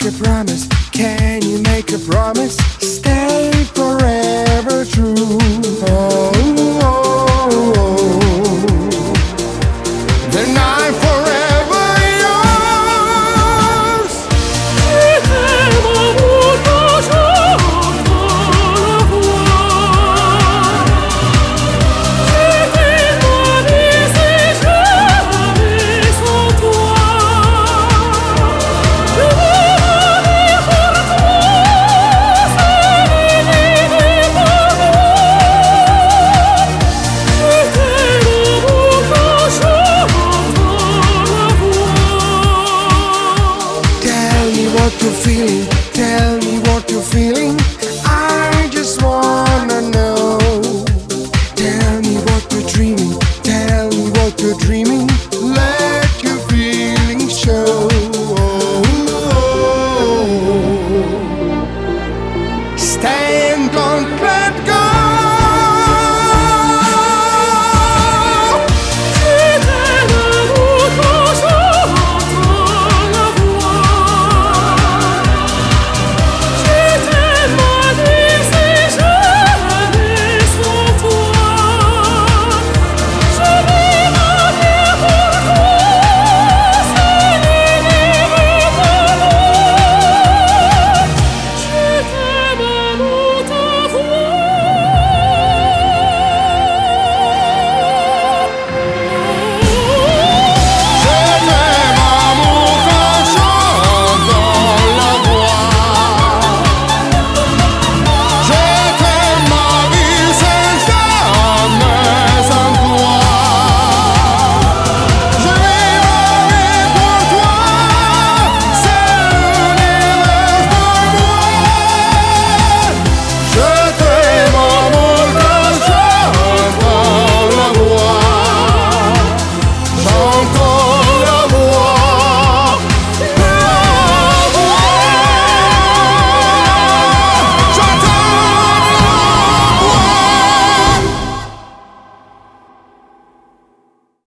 make a promise? Can you make a promise? Stay forever true. Oh, oh, oh. Then I'm forever yours. Je t'aime amour toujours la voir. J'étais ma vie si jamais sans toi. Je veux vivre pour toi, c'est l'idée pour moi. Je t'aime amour toujours la voir. Tell me what you're feeling. Tell me what you're feeling.